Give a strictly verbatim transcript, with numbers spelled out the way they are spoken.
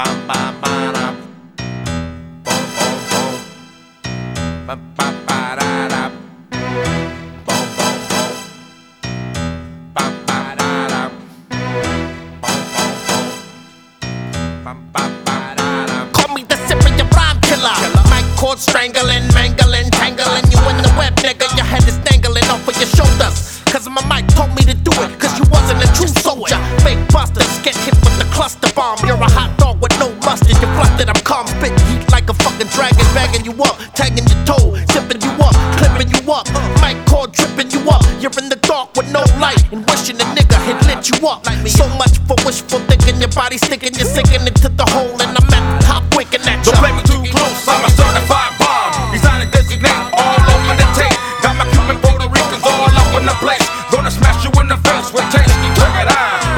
bum bum ba-da. Boom boom boom. Ba ba ba da da. Boom boom boom. Ba ba da da. Boom boom boom. Ba ba ba da da. Call me the Syrian rhyme killer. Mic cord strangling, mangling, tangling you in the web, nigga. Your head is dangling off of your shoulders. Cause my mic told me to do it, cause you wasn't a true soldier. Fake busters get hit with the cluster bomb. You're a hot dog with no mustard. You're flustered, I'm calm, spitting heat like a fucking dragon. Bagging you up, tagging your toe, zipping you up, clipping you up. Mic cord tripping you up. You're in the dark with no light, and wishing a nigga had lit you up. So much for wishful thinking, your body sticking, you're sinking into the hole, and I'm at the top winking at you.